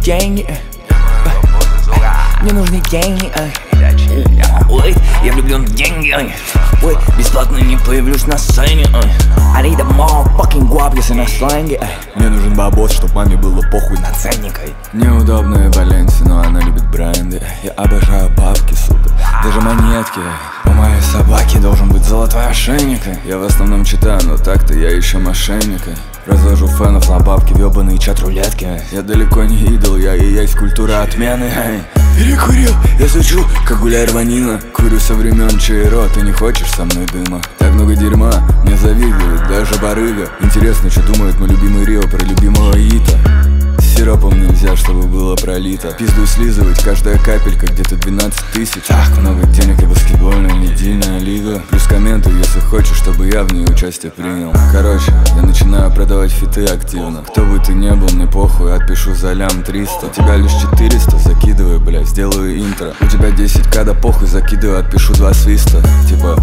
деньги, мне нужны деньги. Ой, я влюблен в деньги. Ой, бесплатно не появлюсь на сцене. I need a motherfucking guap, если на сленге. Мне нужен бабос, чтоб маме было похуй на ценник. Неудобная Валенси, но она любит бренды. Я обожаю бабки, сука, даже монетки. У моей собаки должен быть золотой ошейник. Я в основном читаю, но так-то я еще мошенник. Развожу фенов на бабки в ебаные чат-рулетки. Я далеко не идол, я и есть культура отмены. Перекурил, я сучу, как гуляй рванина. Курю со времен Чайро, ты не хочешь со мной дыма? Так много дерьма, мне завидует даже барыга. Интересно, что думает мой любимый Рио про любимого Ита. Сиропом нельзя, чтобы было пролито. Пизду слизывать, каждая капелька где-то 12 тысяч. Так много денег и баскетбольная медийная лига. Плюс комменты, если хочешь, чтобы я в ней участие принял. Короче, я начинаю продавать фиты активно. Кто бы ты не был, мне похуй, отпишу за лям 300. У тебя лишь 400, закидывай, бля, сделаю интро. У тебя 10к, да похуй, закидываю, отпишу 2 свиста. Типа...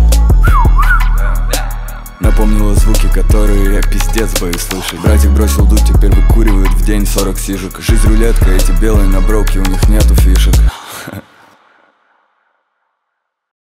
Напомнила звуки, которые я пиздец боюсь слышать. Братик бросил дуть, теперь выкуривают в день 40 сижек. Жизнь рулетка, эти белые на броуке, у них нету фишек.